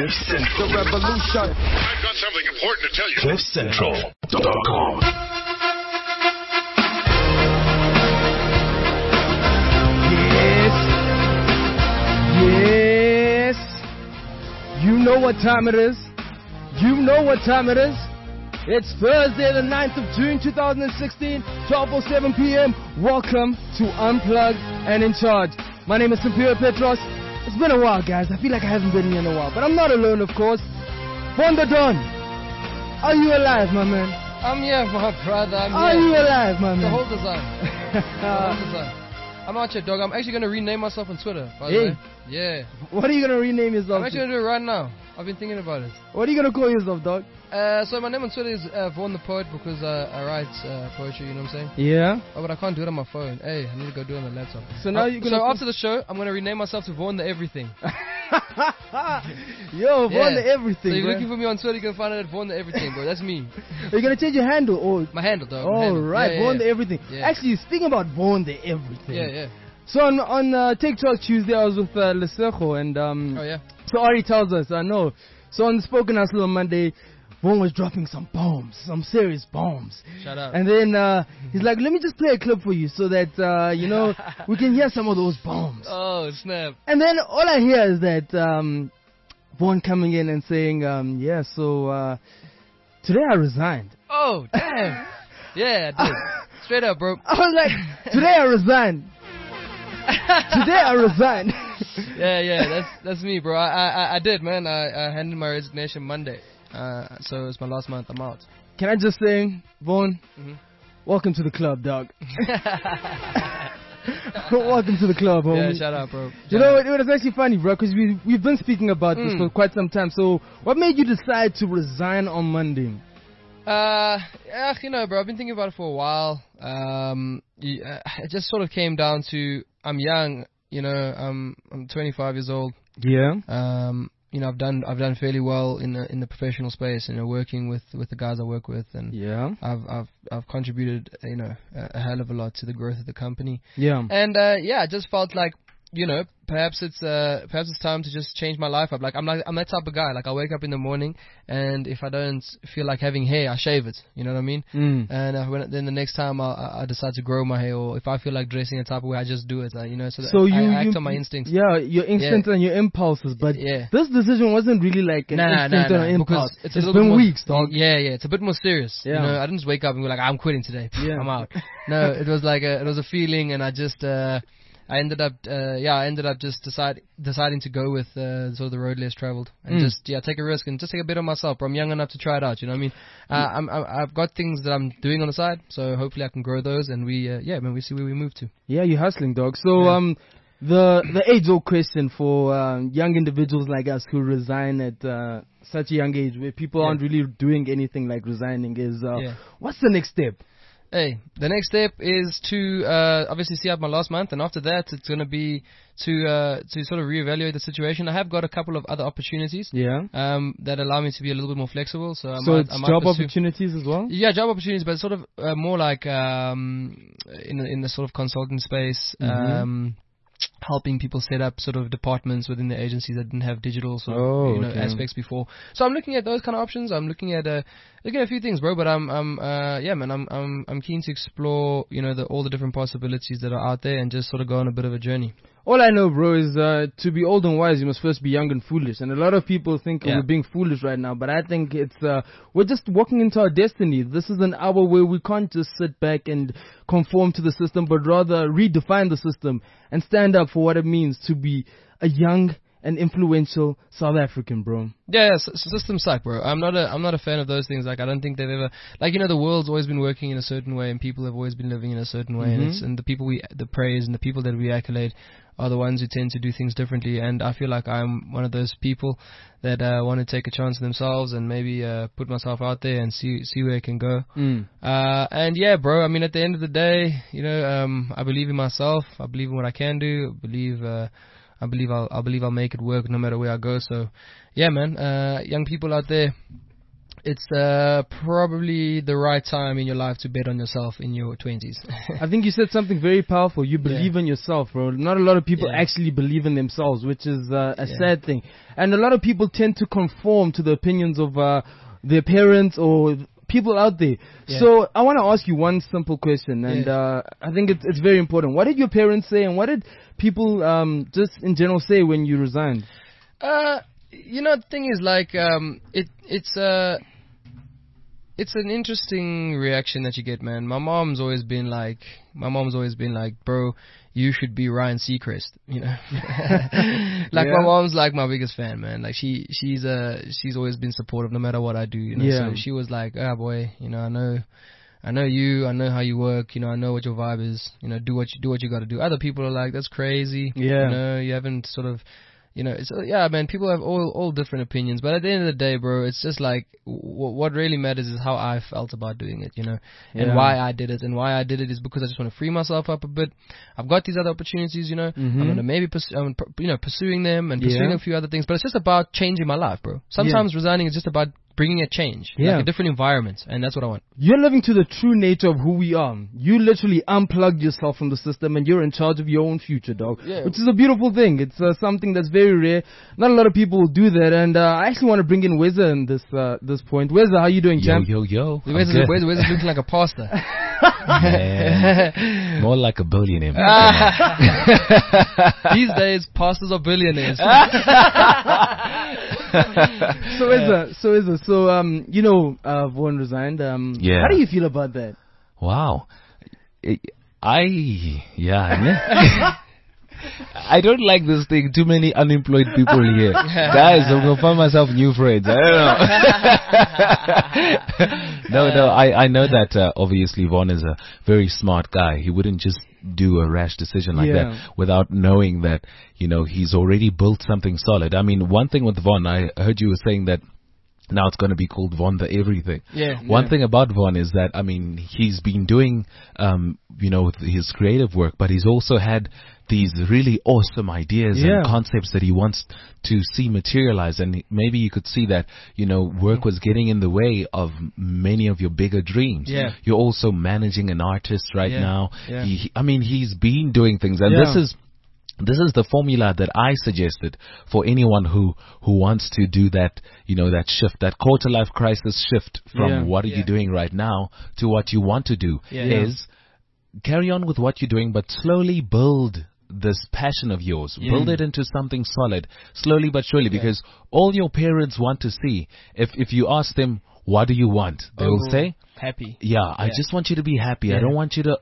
The revolution. I've got something important to tell you. CliffCentral.com. Yes. You know what time it is. It's Thursday, the 9th of June, 2016, 12:07 p.m. Welcome to Unplugged and In Charge. My name is Sampier Petros. It's been a while, guys. I feel like I haven't been here in a while, but I'm not alone, of course. Von the Don, are you alive, my man? I'm here, my brother. Are you alive, my man? The whole design. I'm out here, dog. I'm actually going to rename myself on Twitter, by the way. Yeah. What are you going to rename yourself? I'm actually going to do it right now. I've been thinking about it. What are you going to call yourself, dog? So my name on Twitter is Vaughn the Poet because I write poetry, you know what I'm saying? Yeah. Oh, but I can't do it on my phone. Hey, I need to go do it on the laptop. So now you're going So after the show, I'm going to rename myself to Vaughn the Everything. Yo, Vaughn the Everything, So you're bro. looking for me on Twitter, you can find it at Vaughn the Everything, bro. That's me. Are you going to change your handle? Or? My handle, dog. Oh, right. Vaughn the Everything. Yeah. Actually, speaking about Vaughn the Everything. Yeah. So on TikTok Tuesday, I was with Lesejo, and Oh, yeah. so Ari tells us, I know. So on the Spoken Hustle on Monday, Vaughn was dropping some bombs, some serious bombs. Shout out. And then he's like, let me just play a clip for you so that, you know, we can hear some of those bombs. Oh, snap. And then all I hear is that Vaughn coming in and saying, so today I resigned. Oh, damn. Yeah, I did. Straight up, bro. I was like, today I resigned. Today I resigned. Yeah, that's me, bro. I did, man. I handed my resignation Monday. So it's my last month. I'm out. Can I just say, Vaughn, welcome to the club, dog. Welcome to the club, homie. Yeah, shout out, bro. You know, it was actually funny, bro, because we've been speaking about this for quite some time. So what made you decide to resign on Monday? You know, bro, I've been thinking about it for a while. It just sort of came down to I'm young, you know, I'm 25 years old. Yeah. You know, I've done fairly well in the professional space, you know, working with the guys I work with, and Yeah. I've contributed, you know, a hell of a lot to the growth of the company. Yeah. And I just felt like, you know, perhaps it's time to just change my life up. I'm that type of guy. Like, I wake up in the morning, and if I don't feel like having hair, I shave it. You know what I mean? And then the next time I decide to grow my hair, or if I feel like dressing a type of way, I just do it. You know, so I act on my instincts. Yeah, your instincts and your impulses. But this decision wasn't really like an instinct or an impulse. It's been weeks, dog. Yeah, it's a bit more serious. Yeah. You know, I didn't just wake up and be like, I'm quitting today. Yeah. I'm out. No, it was like it was a feeling, and I just. I ended up just deciding to go with sort of the road less traveled, and just take a risk and just take a bet on myself. Bro, I'm young enough to try it out. You know what I mean? I've got things that I'm doing on the side, so hopefully I can grow those, and we see where we move to. Yeah, you're hustling, dog. So the age-old question for young individuals like us who resign at such a young age, where people aren't really doing anything like resigning, is what's the next step? Hey, the next step is to obviously see out my last month, and after that, it's going to be to sort of reevaluate the situation. I have got a couple of other opportunities, that allow me to be a little bit more flexible. So I might job pursue opportunities as well. Yeah, job opportunities, but sort of more like in the sort of consulting space. Helping people set up sort of departments within the agencies that didn't have digital aspects before. So I'm looking at those kind of options. I'm looking at a few things, bro. But I'm keen to explore, you know, all the different possibilities that are out there, and just sort of go on a bit of a journey. All I know, bro, is to be old and wise, you must first be young and foolish. And a lot of people think we're being foolish right now, but I think it's we're just walking into our destiny. This is an hour where we can't just sit back and conform to the system, but rather redefine the system and stand up for what it means to be a young and influential South African, bro. Yeah, systems suck, bro. I'm not a fan of those things. Like, I don't think they've ever, like, you know, the world's always been working in a certain way, and people have always been living in a certain way, and the people the praise and the people that we accolade are the ones who tend to do things differently. And I feel like I'm one of those people that want to take a chance on themselves and maybe put myself out there and see where it can go. And yeah, bro, I mean, at the end of the day, you know, I believe in myself. I believe in what I can do. I believe I'll make it work no matter where I go. So yeah, man, young people out there, It's probably the right time in your life to bet on yourself in your 20s. I think you said something very powerful. You believe in yourself, bro. Not a lot of people actually believe in themselves, which is a sad thing. And a lot of people tend to conform to the opinions of their parents or people out there. Yeah. So I want to ask you one simple question, and I think it's very important. What did your parents say, and what did people just in general say when you resigned? The thing is, like, it's an interesting reaction that you get, man. My mom's always been like, bro, you should be Ryan Seacrest, Like, my mom's like my biggest fan, man. Like, she's always been supportive no matter what I do, So she was like, boy, I know you, I know how you work, I know what your vibe is, do what you got to do. Other people are like, that's crazy, you haven't sort of. It's man. People have all different opinions, but at the end of the day, bro, it's just like what really matters is how I felt about doing it, and why I did it. And why I did it is because I just want to free myself up a bit. I've got these other opportunities, I'm gonna maybe pursuing them and pursuing a few other things. But it's just about changing my life, bro. Sometimes resigning is just about bringing a change, like a different environment, and that's what I want. You're living to the true nature of who we are. You literally unplugged yourself from the system, and you're in charge of your own future, dog. Yeah. Which is a beautiful thing. It's something that's very rare. Not a lot of people will do that, and I actually want to bring in Weza in this point. Weza, how you doing, champ? Yo. Weza's looking like a pastor. More like a billionaire. These days, pastors are billionaires. So Vaughan resigned. How do you feel about that? Wow. I don't like this thing. Too many unemployed people here. Guys, I'm going to find myself new friends. I don't know. No, I know that obviously Vaughan is a very smart guy. He wouldn't just do a rash decision like that without knowing that, he's already built something solid. I mean, one thing with Vaughan, I heard you were saying that now it's going to be called Vaughan the Everything. One thing about Vaughan is that, I mean, he's been doing, his creative work, but he's also had these really awesome ideas and concepts that he wants to see materialize. And maybe you could see that, work was getting in the way of many of your bigger dreams. You're also managing an artist right now. He's been doing things, and this is the formula that I suggested for anyone who wants to do that, that shift, that quarter life crisis shift from what are you doing right now to what you want to do is carry on with what you're doing, but slowly build this passion of yours. Build it into something solid, slowly but surely, because all your parents want to see, if you ask them, what do you want? They will say, happy. I just want you to be happy. I don't want you to,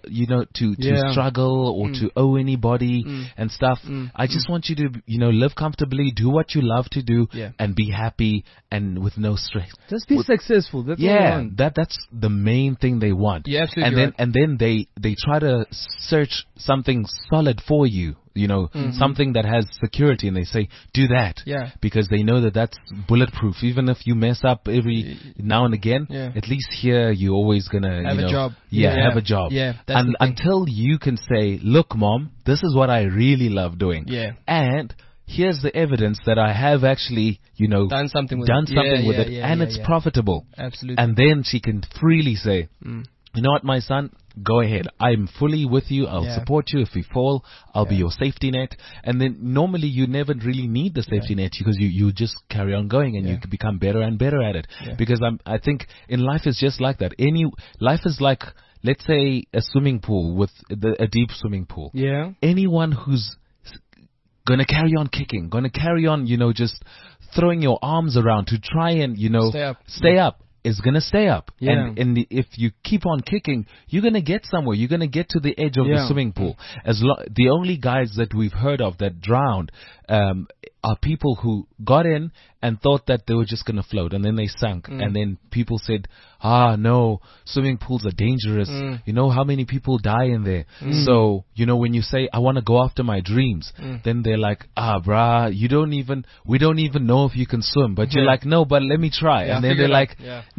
to struggle or to owe anybody and stuff. I just want you to, live comfortably, do what you love to do, and be happy and with no stress. Just be successful. That's what I want. That's the main thing they want. Yeah, absolutely. And then they try to search something solid for you. Something that has security, and they say, do that. Because they know that that's bulletproof. Even if you mess up every now and again, at least here you're always going to have a job. Have a job. And until you can say, look, Mom, this is what I really love doing. And here's the evidence that I have actually, done something with it, and it's profitable. Absolutely. And then she can freely say, you know what, my son, go ahead. I'm fully with you. I'll support you. If we fall, I'll be your safety net. And then normally you never really need the safety net because you just carry on going and you become better and better at it. Because I think in life is just like that. Life is like, let's say, a swimming pool with a deep swimming pool. Anyone who's going to carry on kicking, going to carry on, just throwing your arms around to try and, stay up. Is going to stay up. And if you keep on kicking, you're going to get somewhere. You're going to get to the edge of the swimming pool. The only guys that we've heard of that drowned are people who got in and thought that they were just going to float, and then they sunk. And then people said, no, swimming pools are dangerous. You know how many people die in there. So, when you say, I want to go after my dreams, then they're like, brah, we don't even know if you can swim. But you're like, no, but let me try. And then they're like,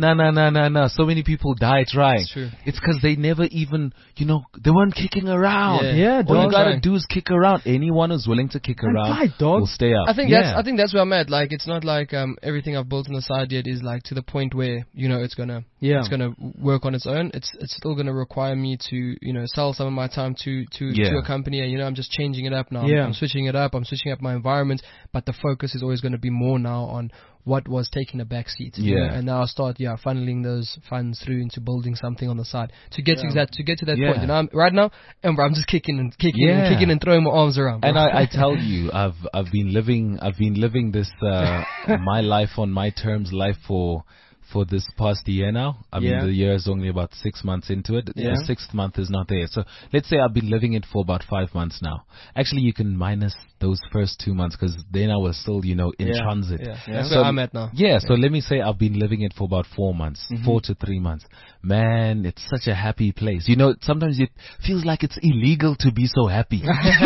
no. So many people die trying. It's because they never even, they weren't kicking around. All you got to do is kick around. Anyone who's willing to kick around will stay up. I think that's where I'm at. Like, it's not like everything I've built on the side yet is like to the point where it's gonna work on its own. It's still gonna require me to sell some of my time to a company. And, I'm just changing it up now. I'm switching it up. I'm switching up my environment. But the focus is always going to be more now on what was taking a back seat. And now I'll start funneling those funds through into building something on the side to get to that point. Right now, I'm just kicking and throwing my arms around. And I tell you, I've been living this my life on my terms life for this past year now. I mean, the year is only about 6 months into it. The 6th month is not there. So let's say I've been living it for about 5 months now. Actually, you can minus those first 2 months because then I was still, in transit. That's where I'm at now. So let me say I've been living it for about 4 months, 4 to 3 months. Man, it's such a happy place. Sometimes it feels like it's illegal to be so happy.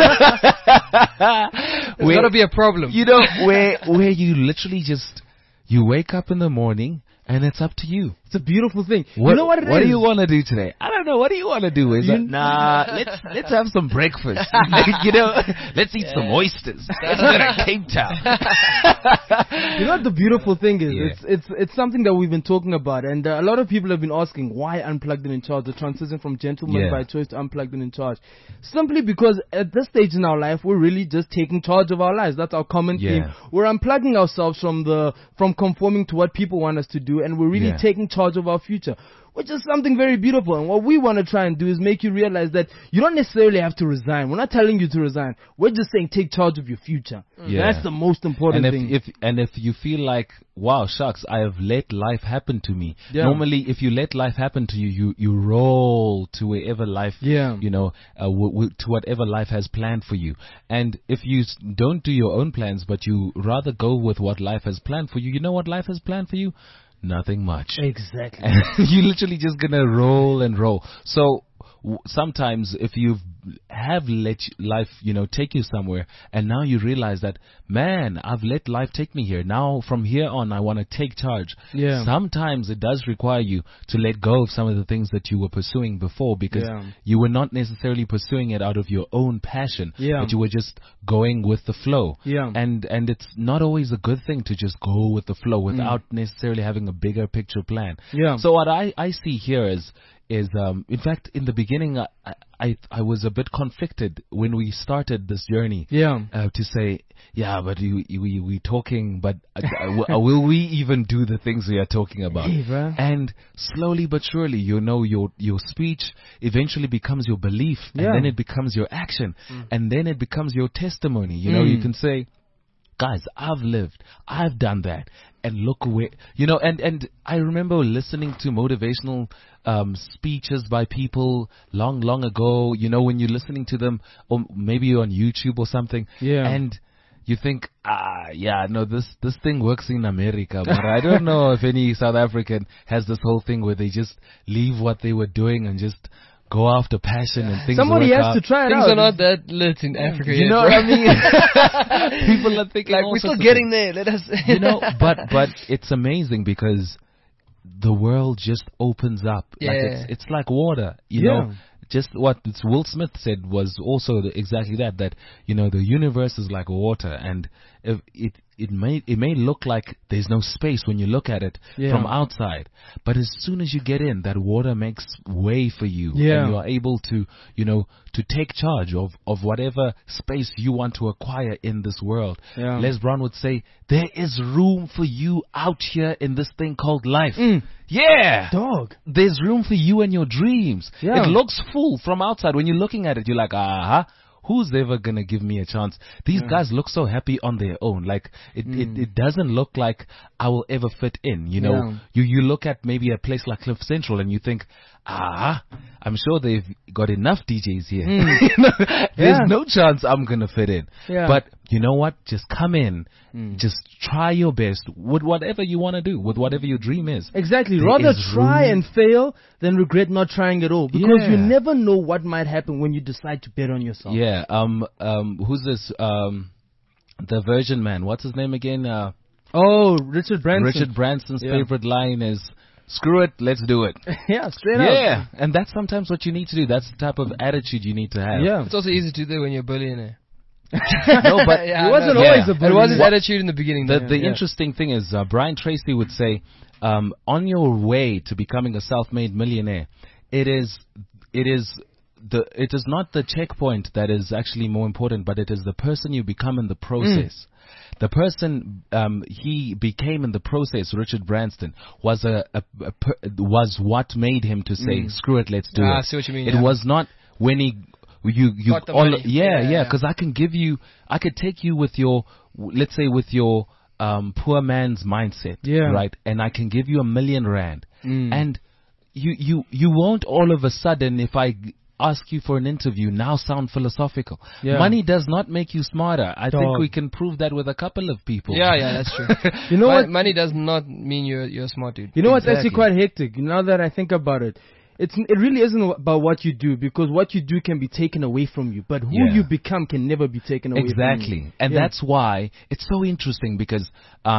There's gotta be a problem. Where you literally just, you wake up in the morning, and it's up to you. It's a beautiful thing. What do you want to do today? I don't know. What do you want to do? Let's have some breakfast. Let's eat some oysters. Let's go to Cape Town. You know what the beautiful thing is? Yeah. It's something that we've been talking about, and a lot of people have been asking why Unplugged and In Charge, the transition from Gentleman by Choice to Unplugged and In Charge. Simply because at this stage in our life, we're really just taking charge of our lives. That's our common theme. We're unplugging ourselves from conforming to what people want us to do, and we're really taking charge of our future, which is something very beautiful. And what we want to try and do is make you realize that you don't necessarily have to resign. We're not telling you to resign. We're just saying take charge of your future. That's the most important thing. If you feel like, wow, shucks, I have let life happen to me. Normally, if you let life happen to you, you roll to wherever life, to whatever life has planned for you. And if you don't do your own plans, but you rather go with what life has planned for you, you know what life has planned for you? Nothing much. Exactly. You're literally just gonna roll and roll. So sometimes if you have let life, take you somewhere, and now you realize that, man, I've let life take me here. Now from here on, I want to take charge. Sometimes it does require you to let go of some of the things that you were pursuing before because you were not necessarily pursuing it out of your own passion, but you were just going with the flow. And it's not always a good thing to just go with the flow without necessarily having a bigger picture plan. So what I see here is in fact, in the beginning, I was a bit conflicted when we started this journey. To say, but we talking, but will we even do the things we are talking about? And slowly but surely, your speech eventually becomes your belief, and then it becomes your action, and then it becomes your testimony. You can say, guys, I've lived, I've done that, and look where, and I remember listening to motivational speeches by people long ago, when you're listening to them, or maybe on YouTube or something, and you think, this thing works in America, but I don't know if any South African has this whole thing where they just leave what they were doing and just go after passion and things. Somebody work has out. to try it things out. Things are not that lit in Africa yet. You know what I mean? People are thinking, like, we're still getting there. Let us, but it's amazing because the world just opens up. Like it's like water, you know. Just what Will Smith said was also exactly that the universe is like water, and if it may look like there's no space when you look at it from outside, but as soon as you get in, that water makes way for you, and you are able to to take charge of whatever space you want to acquire in this world. Les Brown would say, there is room for you out here in this thing called life. Dog. There's room for you and your dreams. It looks full from outside. When you're looking at it, you're like, who's ever gonna give me a chance? These guys look so happy on their own. Like it doesn't look like I will ever fit in. You look at maybe a place like Cliff Central and you think, I'm sure they've got enough DJs here. There's no chance I'm gonna fit in. But you know what? Just come in. Just try your best with whatever you want to do, with whatever your dream is. Exactly. Rather try and fail than regret not trying at all. Because you never know what might happen when you decide to bet on yourself. Who's this? The Virgin Man. What's his name again? Richard Branson. Richard Branson's favorite line is, screw it, let's do it. Straight up. Yeah, and that's sometimes what you need to do. That's the type of attitude you need to have. It's also easy to do when you're a billionaire. No, but he wasn't always a bully. It was his attitude in the beginning. The interesting thing is, Brian Tracy would say, on your way to becoming a self-made millionaire, it is not the checkpoint that is actually more important, but it is the person you become in the process. The person he became in the process, Richard Branson, was was what made him to say, "Screw it, let's do it." I see what you mean. It was not when you got the money. because I could take you with your, let's say, with your poor man's mindset, right? And I can give you R1 million, and you won't all of a sudden, if I ask you for an interview, now sound philosophical. Money does not make you smarter. I think we can prove that with a couple of people. Yeah, that's true. You know what? Money does not mean you're a smart dude. You know what's actually quite hectic? Now that I think about it, it really isn't about what you do, because what you do can be taken away from you, but who you become can never be taken away from you. Exactly. And that's why it's so interesting, because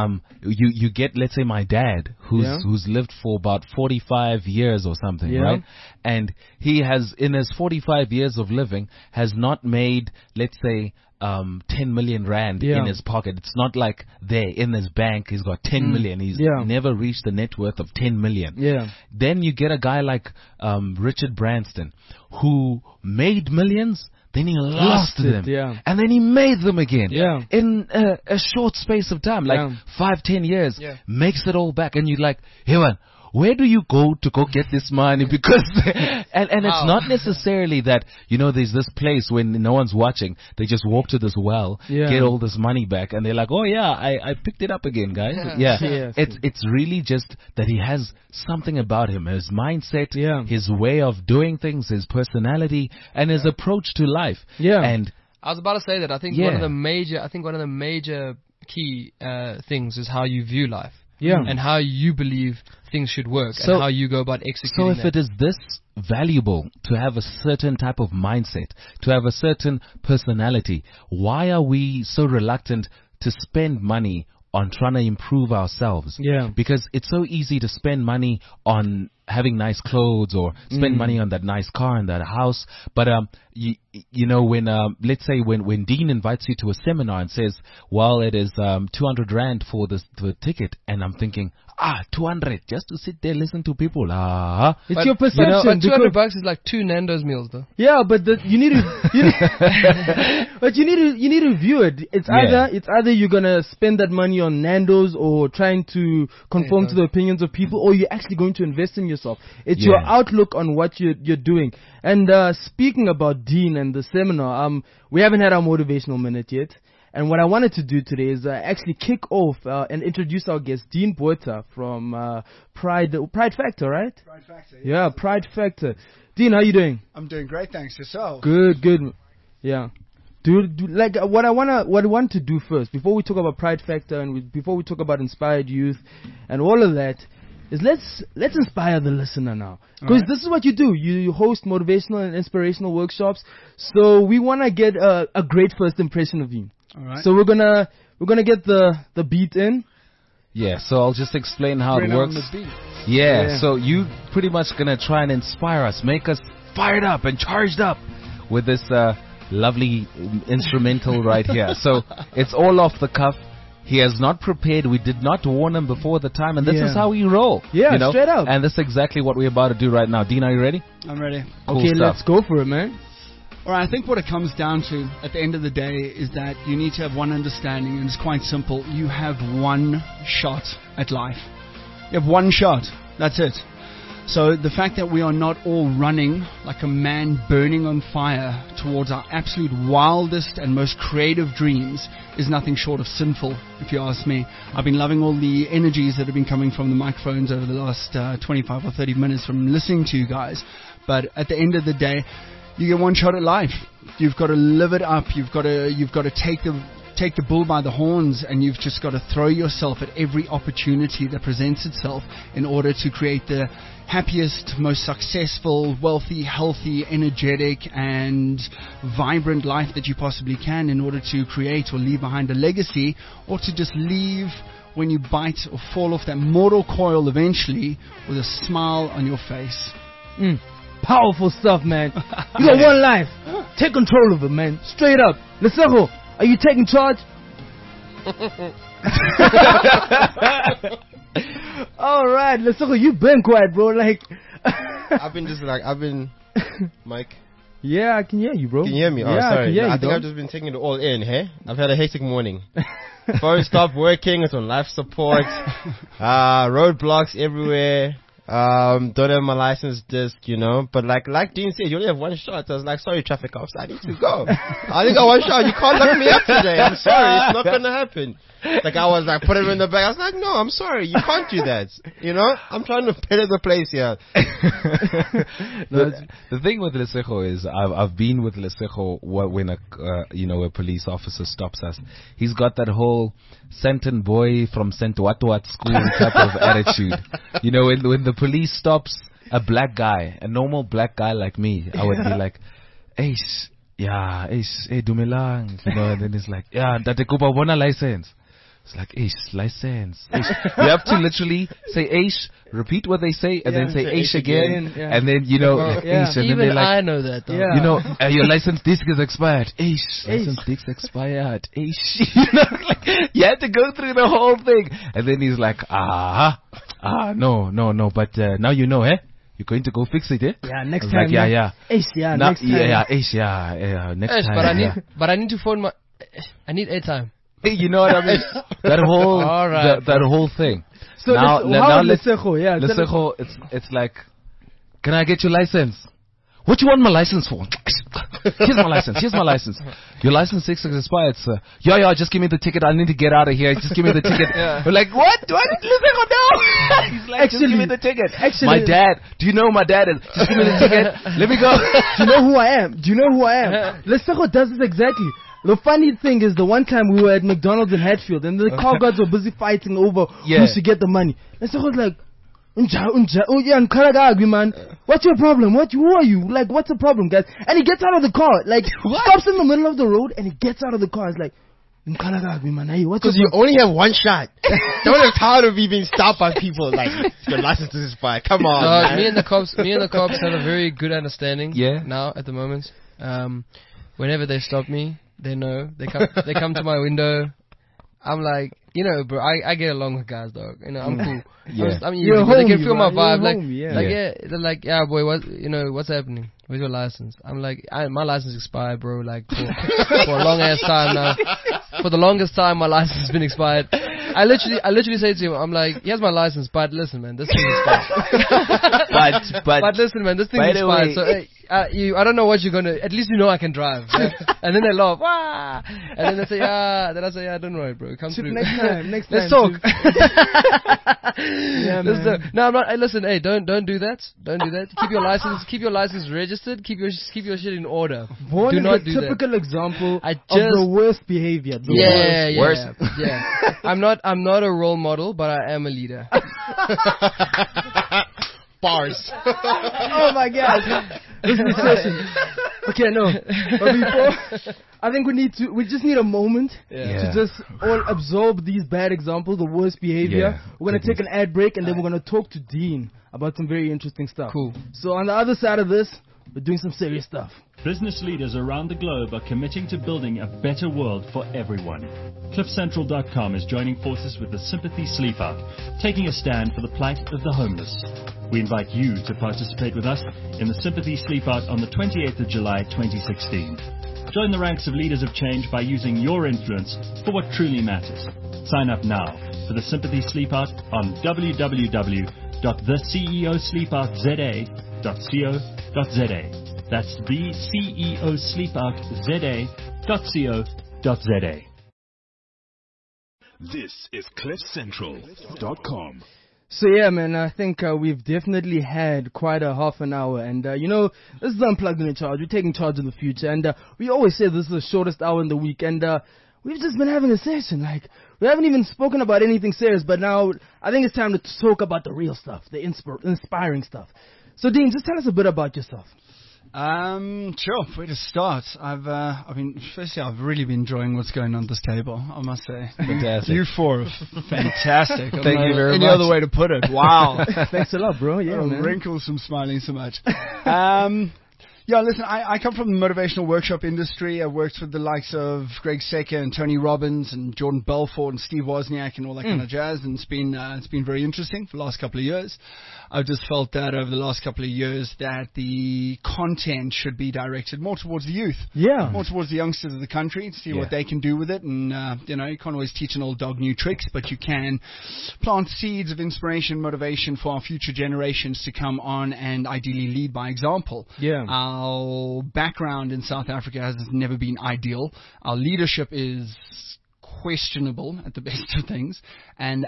you get, let's say, my dad, who's lived for about 45 years or something, right? And he has, in his 45 years of living, has not made, let's say, 10 million rand in his pocket. It's not like there in his bank he's got 10 million. He's never reached the net worth of 10 million. Then you get a guy like Richard Branson, who made millions, then he lost them, and then he made them again in a short space of time, like 5-10 years, makes it all back. And you're like, hey man, where do you go to get this money? Because and it's not necessarily that, there's this place when no one's watching, they just walk to this well, get all this money back, and they're like, oh yeah, I picked it up again, guys. It's really just that he has something about him, his mindset, his way of doing things, his personality, and his approach to life. And I was about to say that I think one of the major key things is how you view life. And how you believe things should work, and how you go about executing. So if it is this valuable to have a certain type of mindset, to have a certain personality, why are we so reluctant to spend money on trying to improve ourselves? Because it's so easy to spend money on having nice clothes, or spend money on that nice car and that house. But when let's say when Dean invites you to a seminar and says, well, it is 200 rand for the ticket, and I'm thinking, 200 just to sit there, listen to people. It's your perception. But $200 is like 2 Nando's meals, though. Yeah, but you need to, but you need to view it. It's either you're gonna spend that money on Nando's or trying to conform to the opinions of people, or you're actually going to invest in yourself. It's your outlook on what you're doing. And speaking about Dean and the seminar, we haven't had our motivational minute yet. And what I wanted to do today is actually kick off and introduce our guest, Dean Botha from Pride Factor, right? Pride Factor. Yeah, Pride Factor. Dean, how you doing? I'm doing great, thanks. Yourself? Good. Yeah. Like what I want to do first, before we talk about Pride Factor and before we talk about inspired youth and all of that, is let's inspire the listener now, because this is what you do. You host motivational and inspirational workshops, so we want to get a great first impression of you. All right. So we're gonna get the beat in. Yeah. So I'll just explain how it works. Yeah. So you pretty much gonna try and inspire us, make us fired up and charged up with this lovely instrumental right here. So it's all off the cuff. He has not prepared. We did not warn him before the time, and this is how we roll. Yeah, straight up. And this is exactly what we're about to do right now. Dean, are you ready? I'm ready. Cool okay, stuff. let's go for it, man. All right, I think what it comes down to at the end of the day is that you need to have one understanding, and it's quite simple. You have one shot at life. You have one shot. That's it. So the fact that we are not all running like a man burning on fire towards our absolute wildest and most creative dreams is nothing short of sinful, if you ask me. I've been loving all the energies that have been coming from the microphones over the last 25 or 30 minutes from listening to you guys. But at the end of the day, you get one shot at life. You've got to live it up. You've got to take the bull by the horns, and you've just got to throw yourself at every opportunity that presents itself in order to create the happiest, most successful, wealthy, healthy, energetic, and vibrant life that you possibly can, in order to create or leave behind a legacy, or to just leave when you bite or fall off that mortal coil eventually with a smile on your face. Powerful stuff, man. You got one life. Take control of it, man. Straight up. Lesego. Are you taking charge? All right, Lesego, you've been quiet, bro. Like, I've been, Mike. Yeah, I can hear you, bro. Can you hear me? Oh, yeah, sorry. I can hear you, I think dog. I've just been taking it all in, hey? I've had a hectic morning. Phone stopped working, it's on life support. Roadblocks everywhere. Don't have my license disc, you know. But like Dean said, you only have one shot. I was like, sorry, traffic officer, I need to go. I only got one shot. You can't lock me up today. I'm sorry, it's not gonna happen. Like I was like, put him in the bag. I was like, no, I'm sorry, you can't do that. You know, I'm trying to better the place here. The thing with Lesego is, I've been with Lesego when a police officer stops us. He's got that whole Senton boy from St. Watwat school type of attitude. You know, when the police stops a black guy, a normal black guy like me, I would be like, Eish, yeah, Eish, hey, dumelang. You know, and then it's like, yeah, that kupa bona license. It's like, Aish, license. Aish. You have to literally say Aish, repeat what they say, and then say Aish again. And then, you know, Aish. And even then they're like, I know that, though. You know, your license disc is expired. Aish. License disc expired. Aish. You know, like, you have to go through the whole thing. And then he's like, no. But now you know, eh? You're going to go fix it, eh? Yeah, next time. Like, yeah. Aish, yeah, next time. Yeah, Aish, yeah, next time. But I need to phone I need airtime. You know what I mean? That whole, right, that whole thing. So now Lesego, Lesego, it's like, can I get your license? What you want my license for? Here's my license. Your license is expired, sir. Yeah, just give me the ticket. I need to get out of here. Just give me the ticket. We're like, what? Lesego, no. He's like, just give me the ticket. My dad. Do you know who my dad is? Just give me the ticket. Let me go. Do you know who I am? Lesego does this exactly. The funny thing is, the one time we were at McDonald's in Hatfield, and the car guards were busy fighting over who should get the money. Lesego was like, man, what's your problem? Who are you? Like, what's the problem, guys? And he gets out of the car, like, stops in the middle of the road, and he gets out of the car. It's like, because you only have one shot. Don't have tired of me being stopped by people like, your license is expired. Come on, man. Me and the cops have a very good understanding. Now at the moment, whenever they stop me, they know. They come to my window. I'm like, you know, bro, I get along with guys, dog. You know, I'm cool. I'm easy, they can feel my vibe. They're like, yeah, boy, what's happening? Where's your license? I'm like, my license expired, bro. Like for a long ass time now. For the longest time, my license has been expired. I literally say to him, I'm like, here's my license, but listen, man, this thing is expired. but listen, man, this thing is expired. So I don't know what you're gonna. At least you know I can drive. Yeah? And then they laugh. Wah! And then they say, Then I say, don't worry, bro. Come through. Next time. Let's talk. Yeah, man. No, I'm not. Hey, listen, hey, don't do that. Don't do that. Keep your license registered. Keep your shit in order. Do not do that. Typical example of the worst behavior. Worst. Yeah. I'm not a role model, but I am a leader. Bars. Oh my God. This is the session. Okay, no. But before, I think we just need a moment to just all absorb these bad examples, the worst behavior. We're going to take an ad break, and then we're going to talk to Dean about some very interesting stuff. Cool. So on the other side of this, we're doing some serious stuff. Business leaders around the globe are committing to building a better world for everyone. CliffCentral.com is joining forces with the Sympathy Sleep Out, taking a stand for the plight of the homeless. We invite you to participate with us in the Sympathy Sleep Out on the 28th of July 2016. Join the ranks of leaders of change by using your influence for what truly matters. Sign up now for the Sympathy Sleep Out on www.theceosleepoutza.co.za. That's theceosleepoutza.co.za. This is CliffCentral.com. So yeah, man, I think we've definitely had quite a half an hour, and this is Unplugged and in Charge. We're taking charge of the future, and we always say this is the shortest hour in the week, and we've just been having a session. Like, we haven't even spoken about anything serious, but now I think it's time to talk about the real stuff, the inspiring stuff. So Dean, just tell us a bit about yourself. Sure. Where to start? Firstly, I've really been enjoying what's going on this table, I must say. Fantastic. You four are fantastic. Thank you very much. Any other way to put it? Wow. Thanks a lot, bro. Yeah, man. Wrinkles from smiling so much. Yeah, listen, I come from the motivational workshop industry. I've worked with the likes of Greg Secker and Tony Robbins and Jordan Belfort and Steve Wozniak and all that kind of jazz, and it's been very interesting for the last couple of years. I've just felt that over the last couple of years that the content should be directed more towards the youth. Yeah. More towards the youngsters of the country to see what they can do with it. And, you can't always teach an old dog new tricks, but you can plant seeds of inspiration, motivation for our future generations to come on and ideally lead by example. Yeah. Our background in South Africa has never been ideal. Our leadership is questionable at the best of things, and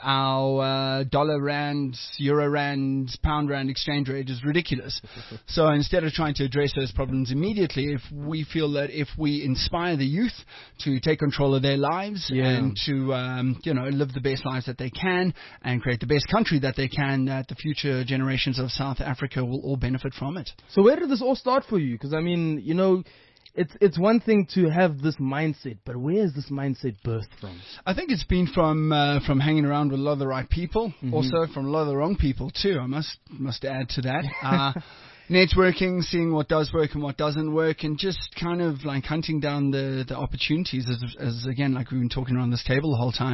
our dollar rand, euro rand, pound rand exchange rate is ridiculous. So instead of trying to address those problems immediately, if we feel that if we inspire the youth to take control of their lives and to live the best lives that they can and create the best country that they can, that the future generations of South Africa will all benefit from it. So where did this all start for you? Because I mean, it's one thing to have this mindset, but where is this mindset birthed from? I think it's been from hanging around with a lot of the right people, also from a lot of the wrong people too. I must add to that. Networking, seeing what does work and what doesn't work, and just kind of like hunting down the opportunities. As again, like we've been talking around this table the whole time,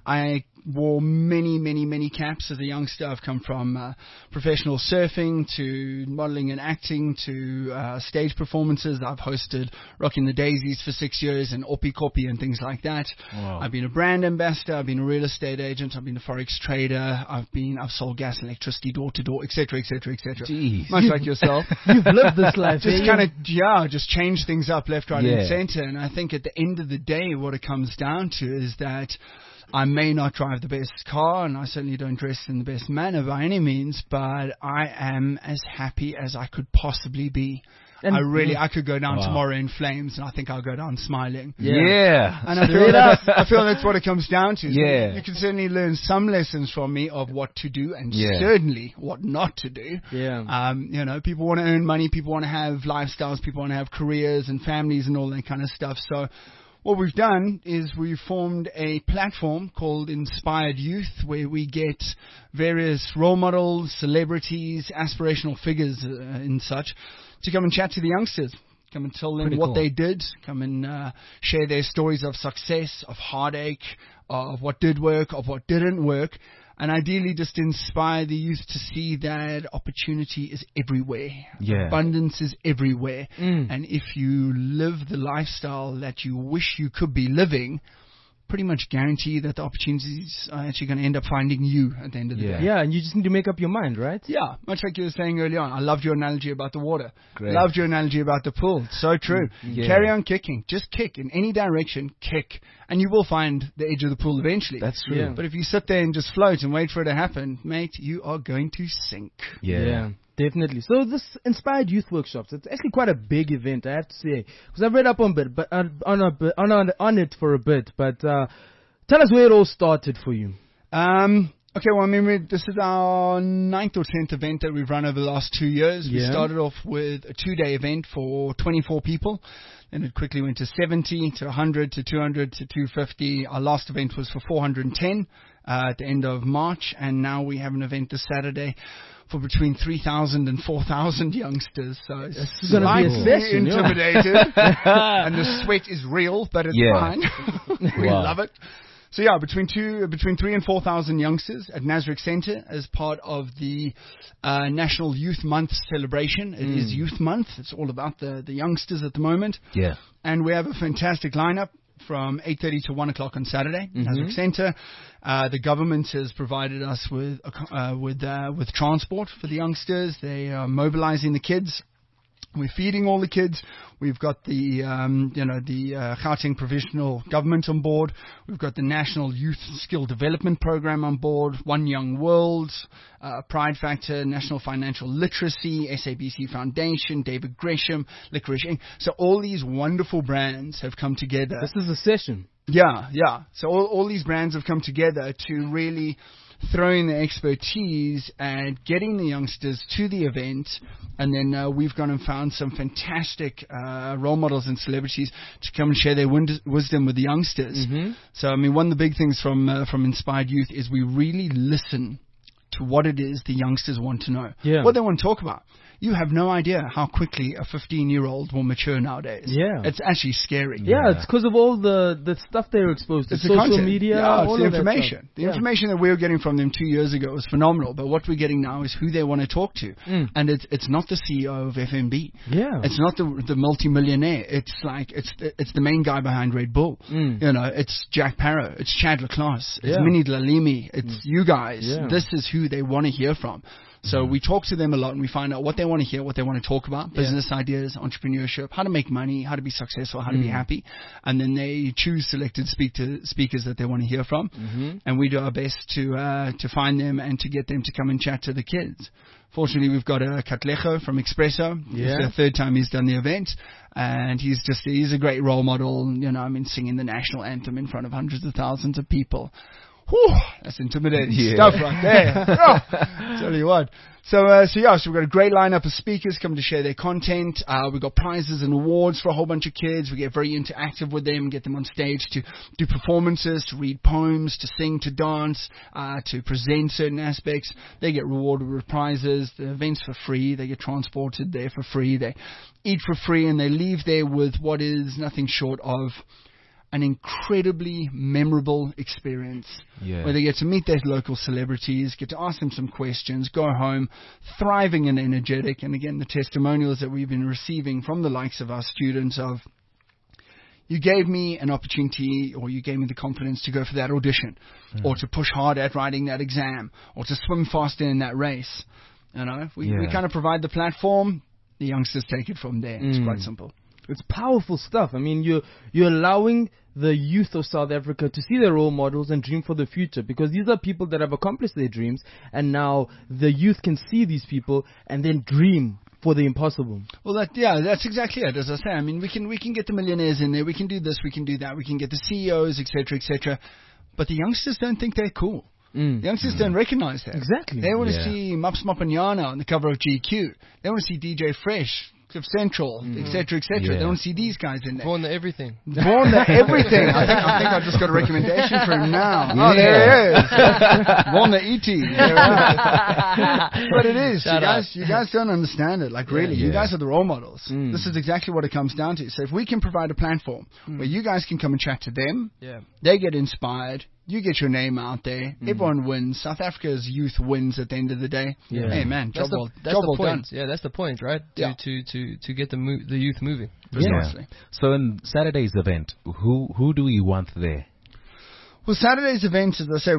I wore many caps as a youngster. I've come from professional surfing to modeling and acting to stage performances. I've hosted Rocking the Daisies for 6 years and Oppie Koppie and things like that. Wow. I've been a brand ambassador. I've been a real estate agent. I've been a forex trader. I've sold gas and electricity door to door, etc., etc., etc. Much like yourself. You've lived this life. Just kind of, just change things up left, right, and center. And I think at the end of the day, what it comes down to is that I may not drive the best car, and I certainly don't dress in the best manner by any means, but I am as happy as I could possibly be. And I could go down tomorrow in flames, and I think I'll go down smiling. Yeah. And I feel that's what it comes down to. Yeah. You can certainly learn some lessons from me of what to do and certainly what not to do. Yeah. People want to earn money, people want to have lifestyles, people want to have careers and families and all that kind of stuff. So what we've done is we've formed a platform called Inspired Youth, where we get various role models, celebrities, aspirational figures and such to come and chat to the youngsters, come and tell them what they did, come and share their stories of success, of heartache, of what did work, of what didn't work, and ideally just inspire the youth to see that opportunity is everywhere. Yeah. Abundance is everywhere. And if you live the lifestyle that you wish you could be living, pretty much guarantee that the opportunities are actually going to end up finding you at the end of the day. Yeah, and you just need to make up your mind, right? Yeah, much like you were saying earlier on. I loved your analogy about the water. Great. Loved your analogy about the pool. It's so true. Carry on kicking. Just kick in any direction. Kick. And you will find the edge of the pool eventually. That's true. Yeah. But if you sit there and just float and wait for it to happen, mate, you are going to sink. Yeah. Definitely. So this Inspired Youth Workshops, it's actually quite a big event, I have to say, because I've read up on it for a bit. But tell us where it all started for you. Okay, well, I mean, this is our 9th or 10th event that we've run over the last 2 years. We started off with a 2-day event for 24 people. Then it quickly went to 70, to 100, to 200, to 250. Our last event was for 410 at the end of March. And now we have an event this Saturday for between 3,000 and 4,000 youngsters. So it's going to be a session, intimidated. And the sweat is real, but it's fine. We love it. So yeah, between 3,000 and 4,000 youngsters at Nasrec Centre as part of the National Youth Month celebration. It is Youth Month. It's all about the youngsters at the moment. Yeah. And we have a fantastic lineup from 8:30 to 1 o'clock on Saturday, Nasrec Centre. The government has provided us with transport for the youngsters. They are mobilizing the kids. We're feeding all the kids. We've got the Gauteng Provisional Government on board. We've got the National Youth Skill Development Program on board. One Young World, Pride Factor, National Financial Literacy, SABC Foundation, David Gresham, Licorice Inc. So all these wonderful brands have come together. This is a session. Yeah. So all these brands have come together to really throwing the expertise and getting the youngsters to the event, and then we've gone and found some fantastic role models and celebrities to come and share their wisdom with the youngsters. So, I mean, one of the big things from Inspired Youth is we really listen to what it is the youngsters want to know, what they want to talk about. you have no idea how quickly a 15-year-old will mature nowadays. Yeah. It's actually scary. Yeah, it's because of all the stuff they're exposed to. It's the Social content. media, Yeah, all it's the of that information. stuff. The information that we were getting from them 2 years ago was phenomenal, but what we're getting now is who they want to talk to. And it's not the CEO of FMB. Yeah. It's not the multi-millionaire. It's like, it's the main guy behind Red Bull. You know, it's Jack Parrow. It's Chad Leclerc. It's Minnie Dlamini. It's you guys. Yeah. This is who they want to hear from. So we talk to them a lot and we find out what they want to hear, what they want to talk about, business ideas, entrepreneurship, how to make money, how to be successful, how to be happy. And then they choose selected speakers that they want to hear from. And we do our best to find them and to get them to come and chat to the kids. Fortunately, we've got Katlego from Expresso. It's the third time he's done the event. And he's a great role model, you know, I mean, singing the national anthem in front of hundreds of thousands of people. Whew, that's intimidating stuff right there. Oh, tell you what. So we've got a great lineup of speakers coming to share their content. We've got prizes and awards for a whole bunch of kids. We get very interactive with them, get them on stage to do performances, to read poems, to sing, to dance, to present certain aspects. They get rewarded with prizes. The event's for free. They get transported there for free. They eat for free, and they leave there with what is nothing short of an incredibly memorable experience where they get to meet their local celebrities, get to ask them some questions, go home thriving and energetic. And again, the testimonials that we've been receiving from the likes of our students of, you gave me an opportunity, or you gave me the confidence to go for that audition, or to push hard at writing that exam, or to swim faster in that race. You know, we kind of provide the platform. The youngsters take it from there. It's quite simple. It's powerful stuff. I mean, you're allowing the youth of South Africa to see their role models and dream for the future, because these are people that have accomplished their dreams, and now the youth can see these people and then dream for the impossible. Well, that's exactly it. As I say, I mean, we can get the millionaires in there, we can do this, we can do that, we can get the CEOs, etc., etc. But the youngsters don't think they're cool. The youngsters don't recognize that. Exactly. They want to see Maps Mapanyana on the cover of GQ. They want to see DJ Fresh, Cliff Central, etc., etc. They want to see these guys in there. Born the everything. Born the everything. I think I just got a recommendation for him now. Oh, there he is. Born the ET. But it is. You guys don't understand it. Like, really, you guys are the role models. This is exactly what it comes down to. So if we can provide a platform where you guys can come and chat to them, they get inspired, you get your name out there, everyone wins. South Africa's youth wins at the end of the day. Hey, man, job well done. Yeah, that's the point, right? To get the youth moving. Precisely. So in Saturday's event, who do we want there? Well, Saturday's event, as I say,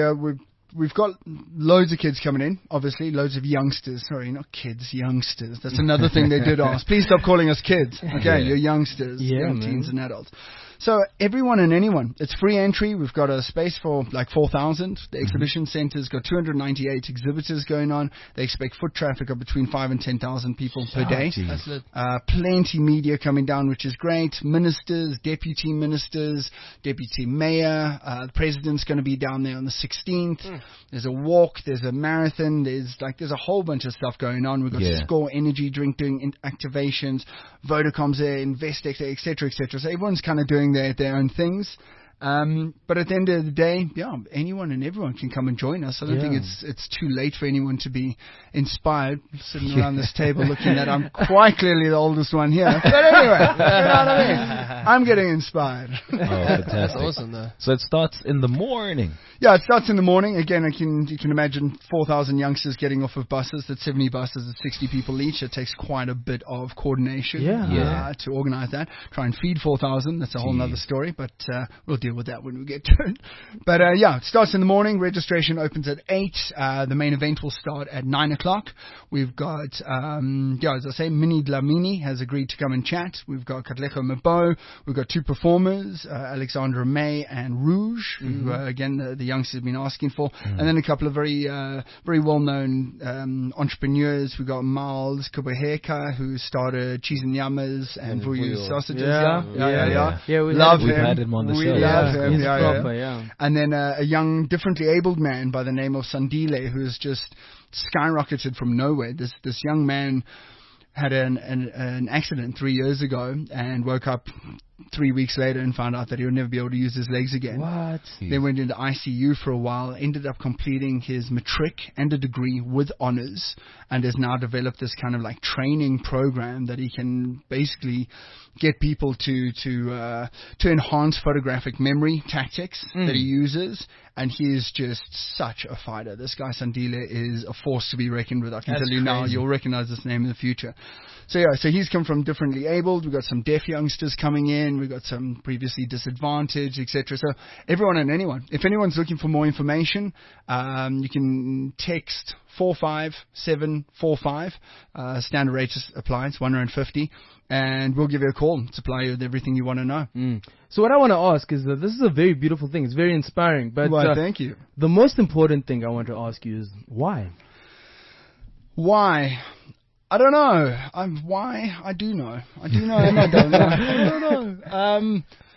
we've got loads of kids coming in, obviously, loads of youngsters. Sorry, not kids, youngsters. That's another thing they did ask. Please stop calling us kids. Okay, you're youngsters, young teens and adults. So everyone and anyone, it's free entry. We've got a space for like 4,000. The exhibition centre's got 298 exhibitors going on. They expect foot traffic of between 5 and 10,000 people per day. That's lit. Plenty media coming down, which is great. Ministers, deputy ministers, deputy mayor. The president's going to be down there on the 16th. There's a walk. There's a marathon. There's a whole bunch of stuff going on. We've got Score Energy Drink doing activations. Vodacom's there, Investec there, etc., etc. So everyone's kind of doing their own things. But at the end of the day, anyone and everyone can come and join us. I don't think it's too late for anyone to be inspired. Sitting around this table looking at, I'm quite clearly the oldest one here. But anyway, you know what I mean? I'm getting inspired. Oh, fantastic. That's awesome, though. So it starts in the morning. Yeah, it starts in the morning. Again, you can imagine 4,000 youngsters getting off of buses. That's 70 buses at 60 people each. It takes quite a bit of coordination to organize that. Try and feed 4,000. That's a whole other story, but we'll deal with that when we get to it. But it starts in the morning. Registration opens at 8. The main event will start at 9 o'clock. We've got, as I say, Minnie Dlamini has agreed to come and chat. We've got Katlego Mabo. We've got 2 performers, Alexandra May and Rouge, who again the youngsters have been asking for, and then a couple of very well-known entrepreneurs. We've got Miles Kubaheka, who started Cheese and Yamas and Vuyu Sausages. We love him. We've had him on the show. Love him. He's proper, And then a young, differently abled man by the name of Sandile, who has just skyrocketed from nowhere. This young man had an accident 3 years ago and woke up 3 weeks later and found out that he would never be able to use his legs again. What? Then went into ICU for a while, ended up completing his matric and a degree with honors, and has now developed this kind of like training program that he can basically get people to enhance photographic memory tactics that he uses. And he is just such a fighter. This guy Sandile is a force to be reckoned with. I can tell you now, you'll recognize this name in the future. So yeah, so he's come from differently abled. We've got some deaf youngsters coming in. We've got some previously disadvantaged, etc. So everyone and anyone. If anyone's looking for more information, you can text 45745. Standard rate applies, R1.50. And we'll give you a call, supply you with everything you want to know. So what I want to ask is that this is a very beautiful thing. It's very inspiring. But well, thank you. The most important thing I want to ask you is why? Why? I don't know. Why? I do know. I do know and I don't know. I don't know.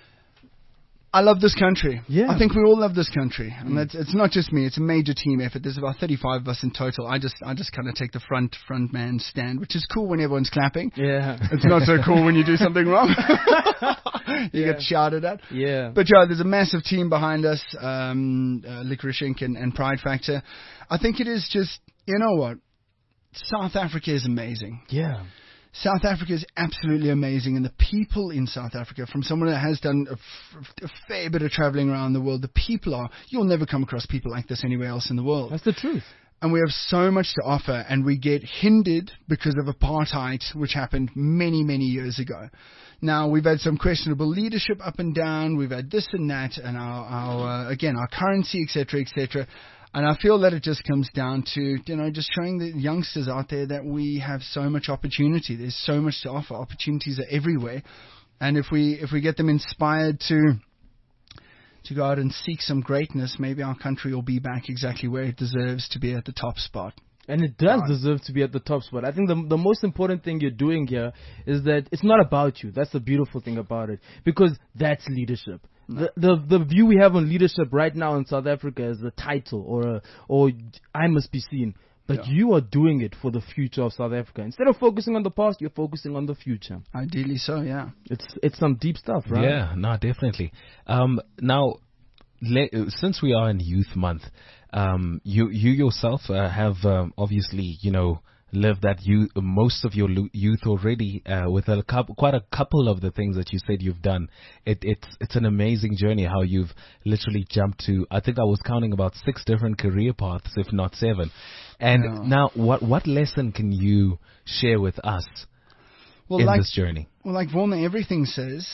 I love this country. Yeah. I think we all love this country. And it's not just me. It's a major team effort. There's about 35 of us in total. I just kind of take the front man stand, which is cool when everyone's clapping. Yeah. It's not so cool when you do something wrong. You get shouted at. Yeah. But yeah, there's a massive team behind us, Licorice Inc. and Pride Factor. I think it is just, you know what? South Africa is amazing. Yeah. South Africa is absolutely amazing, and the people in South Africa, from someone that has done a fair bit of traveling around the world, the people you'll never come across people like this anywhere else in the world. That's the truth. And we have so much to offer, and we get hindered because of apartheid, which happened many, many years ago. Now, we've had some questionable leadership up and down, we've had this and that, and our currency, etc., etc., and I feel that it just comes down to, just showing the youngsters out there that we have so much opportunity. There's so much to offer. Opportunities are everywhere. And if we get them inspired to go out and seek some greatness, maybe our country will be back exactly where it deserves to be, at the top spot. And it does deserve to be at the top spot. I think the most important thing you're doing here is that it's not about you. That's the beautiful thing about it. Because that's leadership. No. The view we have on leadership right now in South Africa is a title or I must be seen. But you are doing it for the future of South Africa. Instead of focusing on the past, you're focusing on the future. Ideally so, yeah. It's some deep stuff, right? Yeah, no, definitely. Now, since we are in Youth Month, you yourself have obviously, lived that most of your youth already with quite a couple of the things that you said you've done. It's an amazing journey how you've literally jumped to, I think I was counting about 6 different career paths, if not 7. And now, what lesson can you share with us in this journey? Well, like Vorna Everything says.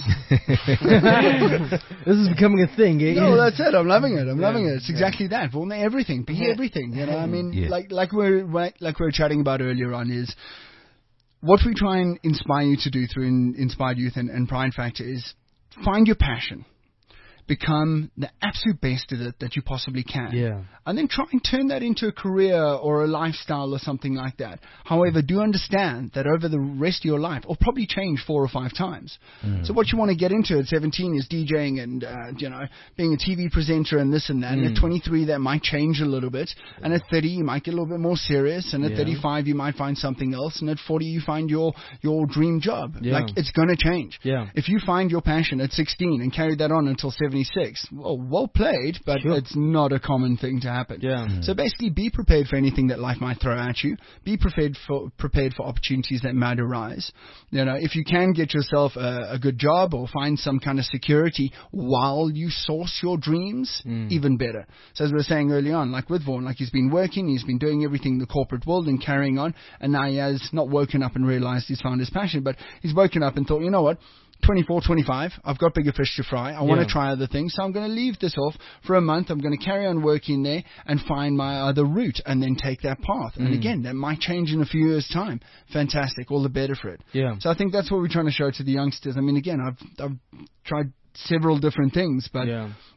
This is becoming a thing, eh? No, that's it. I'm loving it. I'm loving it. It's exactly that. Vorna Everything. Be everything. I mean, like we were chatting about earlier on, is what we try and inspire you to do through Inspired Youth and Pride Factor is find your passion. Become the absolute best at it that you possibly can. Yeah. And then try and turn that into a career or a lifestyle or something like that. However, do understand that over the rest of your life, it'll probably change 4 or 5 times. So what you want to get into at 17 is DJing and, being a TV presenter and this and that. And at 23, that might change a little bit. And at 30, you might get a little bit more serious. And at 35, you might find something else. And at 40, you find your dream job. Like, it's going to change. Yeah. If you find your passion at 16 and carry that on until 76, well played, but it's not a common thing to happen. Yeah. So basically, be prepared for anything that life might throw at you. Be prepared for opportunities that might arise. If you can get yourself a good job or find some kind of security while you source your dreams, even better. So as we were saying early on, like with Vaughan, like he's been working, he's been doing everything in the corporate world and carrying on, and now he has not woken up and realized he's found his passion, but he's woken up and thought, you know what? 24, 25, I've got bigger fish to fry. I want to try other things. So I'm going to leave this off for a month. I'm going to carry on working there and find my other route and then take that path. And again, that might change in a few years' time. Fantastic. All the better for it. Yeah. So I think that's what we're trying to show to the youngsters. I mean, again, I've tried several different things, but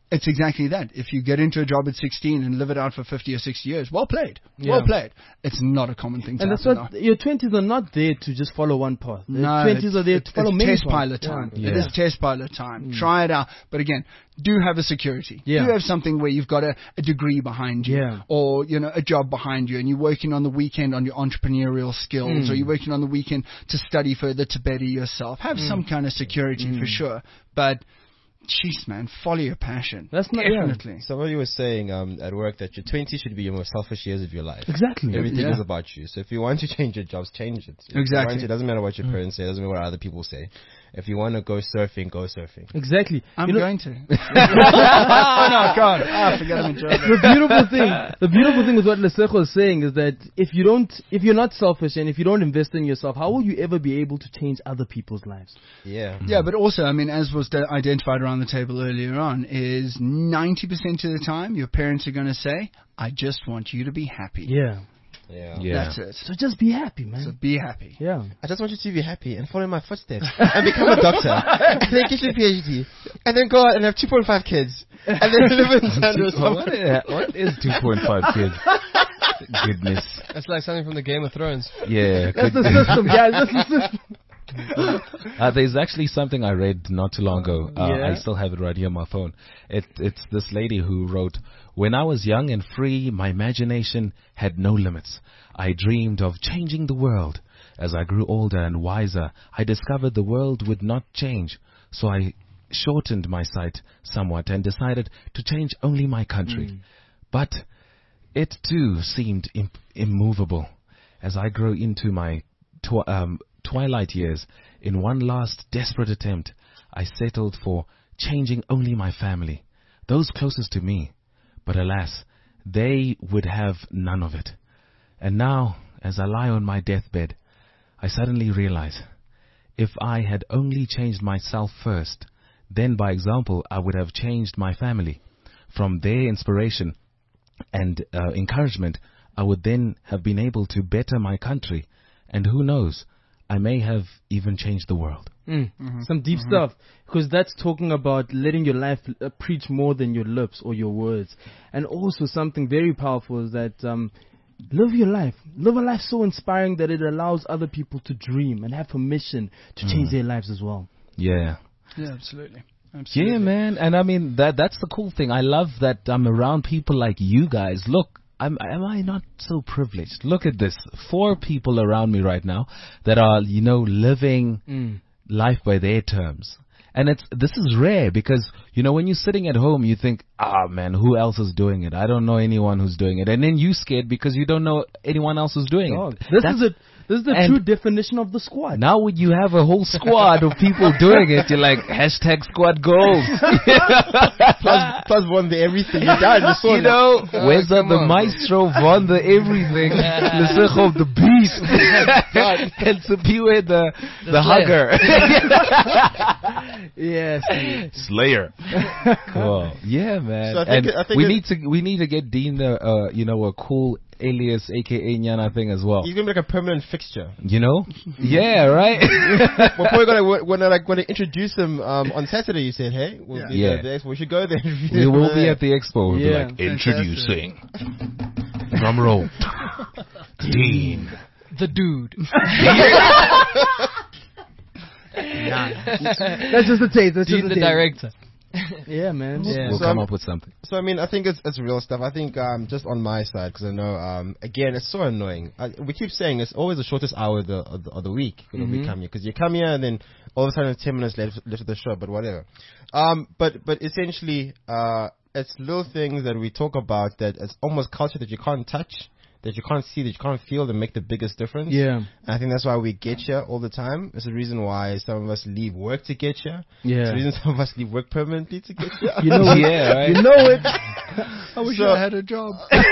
it's exactly that. If you get into a job at 16 and live it out for 50 or 60 years, well played. Yeah. Well played. It's not a common thing to And that's happen what now. your 20s are not there to just follow one path. No, Your 20s are there to follow it's many test paths. pilot time. Yeah. It is test pilot time. Try it out. But again, do have a security. Yeah. Do have something where you've got a degree behind you, Yeah. or a job behind you, and you're working on the weekend on your entrepreneurial skills, or you're working on the weekend to study further to better yourself. Have some kind of security for sure. But jeez, man, follow your passion. That's not definitely. Somebody was saying at work that your 20s should be your most selfish years of your life. Exactly. Everything is about you. So if you want to change your jobs, change it. If you Exactly. want to, it doesn't matter what your parents say. It doesn't matter what other people say. If you want to go surfing, go surfing. Exactly. I'm You know, going to. Oh no, God! Forget I'm in trouble. the beautiful thing with what Lesego is saying is that if you're not selfish and if you don't invest in yourself, how will you ever be able to change other people's lives? Yeah. Yeah, but also, I mean, as was identified around the table earlier on, is 90% of the time your parents are going to say, "I just want you to be happy." Yeah. Yeah. That's it. So just be happy, man. So be happy. Yeah. I just want you to be happy and follow in my footsteps and become a doctor and then get your PhD and then go out and have 2.5 kids and then live in Sanders. What is 2.5 kids? Goodness. That's like something from the Game of Thrones. Yeah. That's the system, guys. That's the system. There's actually something I read not too long ago. Yeah? I still have it right here on my phone. It's this lady who wrote, "When I was young and free, my imagination had no limits. I dreamed of changing the world. As I grew older and wiser, I discovered the world would not change. So I shortened my sight somewhat and decided to change only my country. But it too seemed immovable. As I grew into my twilight years, in one last desperate attempt, I settled for changing only my family, those closest to me. But alas, they would have none of it. And now, as I lie on my deathbed, I suddenly realize, if I had only changed myself first, then by example I would have changed my family. From their inspiration and encouragement, I would then have been able to better my country. And who knows, I may have even changed the world." Some deep stuff, because that's talking about letting your life preach more than your lips or your words. And also something very powerful is that live your life. Live a life so inspiring that it allows other people to dream and have permission to change their lives as well. Yeah. Yeah, absolutely. Yeah, man. And I mean, that's the cool thing. I love that I'm around people like you guys. Look, am I not so privileged? Look at this. 4 people around me right now that are, living life by their terms. And this is rare because, when you're sitting at home, you think, man, who else is doing it? I don't know anyone who's doing it. And then you're scared because you don't know anyone else who's doing it. This is the true definition of the squad. Now when you have a whole squad of people doing it, you're like, #squad goals. plus won the everything. You died. Where's the maestro won the everything? Lesego the beast. And Sipiwe the hugger. Yes. Slayer. Cool. Yeah, man. So I think we need to get Dean a cool alias, aka Nyana thing as well. He's gonna be like a permanent fixture. Yeah, right. We're probably gonna introduce him on Saturday. You said, hey, we'll be at the expo. We should go there. We will be at the expo. We'll be Yeah. like, introducing. Drum roll. Dean. The dude. That's just a taste. That's Dean just a the taste. director. Yeah, man. Yeah. We'll come up with something. So I mean, I think it's real stuff. I think just on my side, because I know again, it's so annoying. We keep saying it's always the shortest hour of the week when we come here, because you come here and then all of a sudden it's 10 minutes left of the show, but whatever. But essentially, it's little things that we talk about that it's almost culture that you can't touch, that you can't see, that you can't feel, that make the biggest difference. Yeah. And I think that's why we get here all the time. It's the reason why some of us leave work to get here. Yeah. It's the reason some of us leave work permanently to get here. Yeah, right. You know it. I wish I had a job.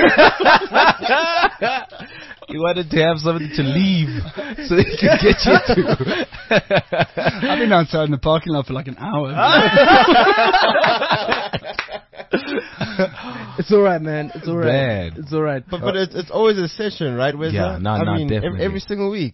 You wanted to have something to leave so they could get you to. I've been outside in the parking lot for like an hour. It's alright, man. It's alright. Bad. It's alright. But it's always a session, right? Where's Yeah, that? I mean, definitely. every single week.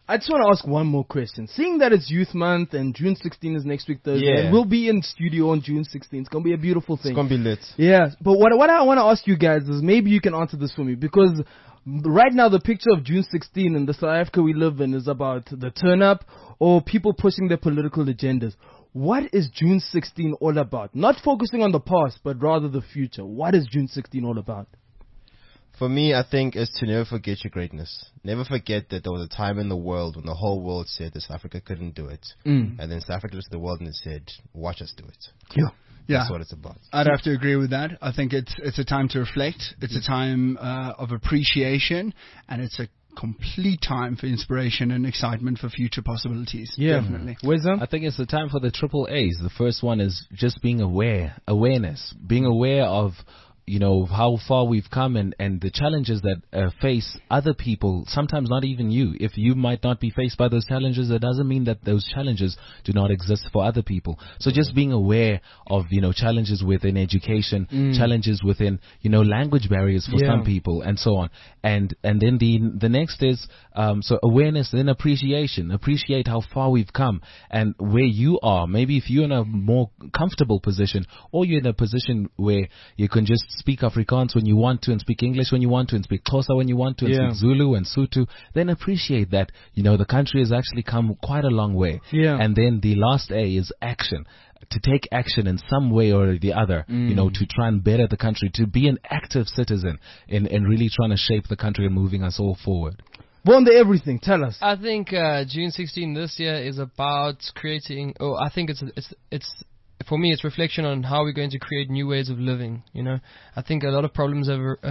I just want to ask one more question. Seeing that it's Youth Month and June 16 is next week Thursday, Yeah. and we'll be in studio on June 16. It's going to be a beautiful thing. It's gonna be lit. Yeah, but what I want to ask you guys is maybe you can answer this for me, because right now the picture of June 16 in the South Africa we live in is about the turn up or people pushing their political agendas. What is June 16 all about? Not focusing on the past, but rather the future. What is June 16 all about? For me, I think is to never forget your greatness. Never forget that there was a time in the world when the whole world said that South Africa couldn't do it. And then South Africa looked at the world and it said, watch us do it. Yeah. That's what it's about. I'd have to agree with that. I think it's a time to reflect. It's a time of appreciation, and it's a complete time for inspiration and excitement for future possibilities. Yeah, Definitely. Wisdom? I think it's the time for the triple A's. The first one is just being awareness, being aware of, you know, how far we've come and the challenges that face other people, sometimes not even you. If you might not be faced by those challenges, it doesn't mean that those challenges do not exist for other people. So just being aware of, you know, challenges within education, challenges within, you know, language barriers for some people and so on. And then the next is, so awareness, then appreciation. Appreciate how far we've come and where you are. Maybe if you're in a more comfortable position, or you're in a position where you can just speak Afrikaans when you want to and speak English when you want to and speak Xhosa when you want to and speak Zulu and Sotho, then appreciate that, you know, the country has actually come quite a long way. And then the last A is action. To take action in some way or the other, you know, to try and better the country, to be an active citizen in really trying to shape the country and moving us all forward. Bonde everything, tell us. I think June 16 this year is about creating, I think it's for me, it's reflection on how we're going to create new ways of living. You know, I think a lot of problems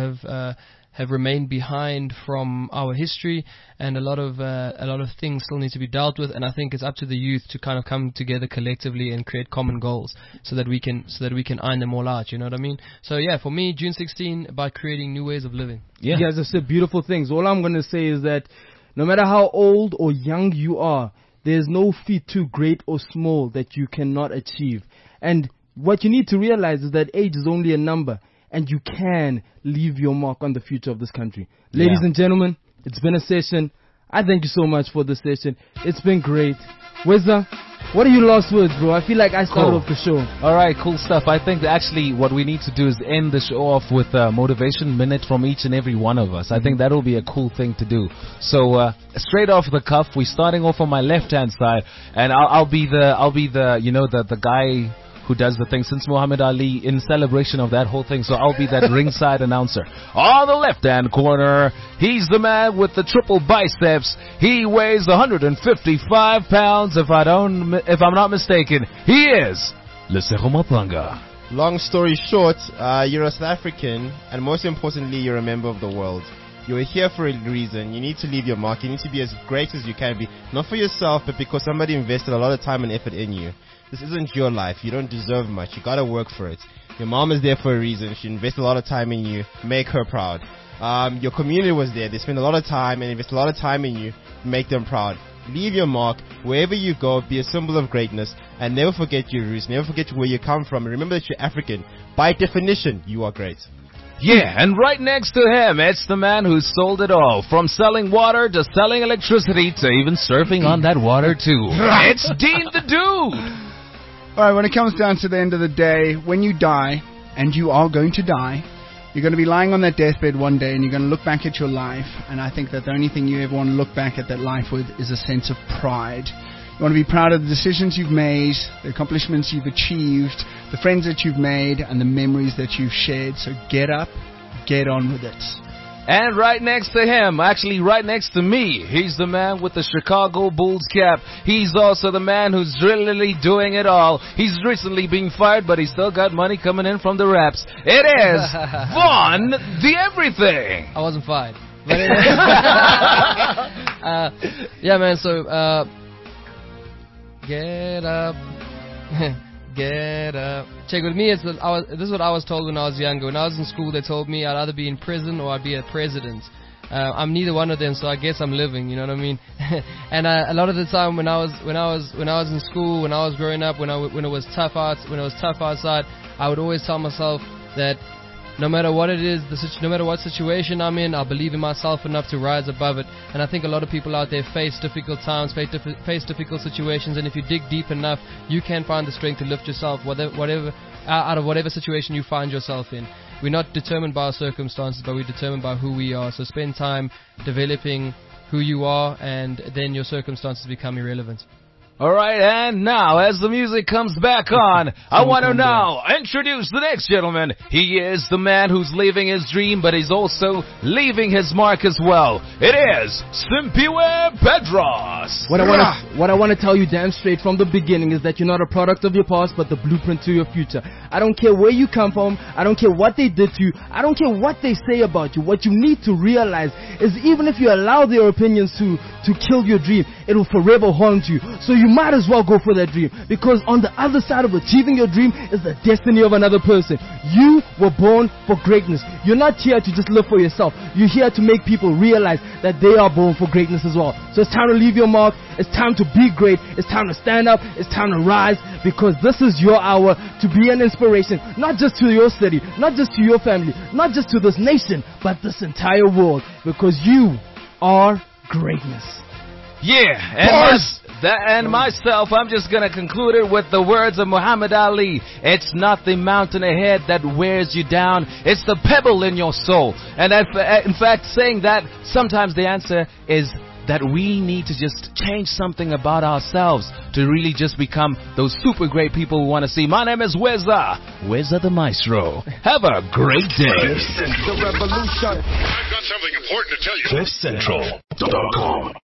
have remained behind from our history, and a lot of things still need to be dealt with. And I think it's up to the youth to kind of come together collectively and create common goals, so that we can iron them all out. You know what I mean? So yeah, for me, June 16 about creating new ways of living. Yeah, you guys have said beautiful things. All I'm going to say is that no matter how old or young you are, there's no feat too great or small that you cannot achieve. And what you need to realize is that age is only a number, and you can leave your mark on the future of this country. Ladies and gentlemen, it's been a session. I thank you so much for the session. It's been great. Weza, what are your last words, bro? I feel like I started off the show. All right, cool stuff. I think that actually what we need to do is end the show off with a motivation minute from each and every one of us. I think that'll be a cool thing to do. So straight off the cuff, we're starting off on my left-hand side, and I'll be the you know, the guy who does the thing since Muhammad Ali in celebration of that whole thing. So I'll be that ringside announcer. On the left-hand corner, he's the man with the triple biceps. He weighs 155 pounds, if I'm not mistaken. He is Lesego Mathanga. Long story short, you're a South African, and most importantly, you're a member of the world. You're here for a reason. You need to leave your mark. You need to be as great as you can be. Not for yourself, but because somebody invested a lot of time and effort in you. This isn't your life. You don't deserve much. You gotta work for it. Your mom is there for a reason. She invested a lot of time in you. Make her proud. Your community was there. They spent a lot of time and invested a lot of time in you. Make them proud. Leave your mark. Wherever you go, be a symbol of greatness. And never forget your roots. Never forget where you come from. And remember that you're African. By definition, you are great. Yeah, and right next to him, it's the man who sold it all. From selling water to selling electricity to even surfing on that water too. It's Dean the Dude. All right, when it comes down to the end of the day, when you die, and you are going to die, you're going to be lying on that deathbed one day, and you're going to look back at your life, and I think that the only thing you ever want to look back at that life with is a sense of pride. You want to be proud of the decisions you've made, the accomplishments you've achieved, the friends that you've made, and the memories that you've shared. So get up, get on with it. And right next to him, actually right next to me, he's the man with the Chicago Bulls cap. He's also the man who's really doing it all. He's recently being fired, but he's still got money coming in from the Raps. It is Vaughn the Everything. I wasn't fired. But yeah, man, so get up. Get up. Check, with me, this is what I was told when I was younger. When I was in school, they told me I'd either be in prison or I'd be a president. I'm neither one of them, so I guess I'm living. You know what I mean? And a lot of the time, when I was in school, when I was growing up, when it was tough outside, I would always tell myself that no matter what it is, no matter what situation I'm in, I believe in myself enough to rise above it. And I think a lot of people out there face difficult times, face difficult situations, and if you dig deep enough, you can find the strength to lift yourself, whatever out of whatever situation you find yourself in. We're not determined by our circumstances, but we're determined by who we are. So spend time developing who you are, and then your circumstances become irrelevant. All right, and now, as the music comes back on, I want to now introduce the next gentleman. He is the man who's living his dream, but he's also leaving his mark as well. It is Simpiwe Pedros. What I want to tell you damn straight from the beginning is that you're not a product of your past, but the blueprint to your future. I don't care where you come from. I don't care what they did to you. I don't care what they say about you. What you need to realize is even if you allow their opinions to kill your dream, it will forever haunt you. So you might as well go for that dream, because on the other side of achieving your dream is the destiny of another person. You were born for greatness. You're not here to just live for yourself. You're here to make people realize that they are born for greatness as well. So it's time to leave your mark. It's time to be great. It's time to stand up. It's time to rise, because this is your hour to be an inspiration, not just to your city, not just to your family, not just to this nation, but this entire world, because you are greatness. Yeah, and myself, I'm just going to conclude it with the words of Muhammad Ali. It's not the mountain ahead that wears you down. It's the pebble in your soul. And in fact, saying that, sometimes the answer is that we need to just change something about ourselves to really just become those super great people we want to see. My name is Weza the Maestro. Have a great day. The revolution. I've got something important to tell you. CliffCentral.com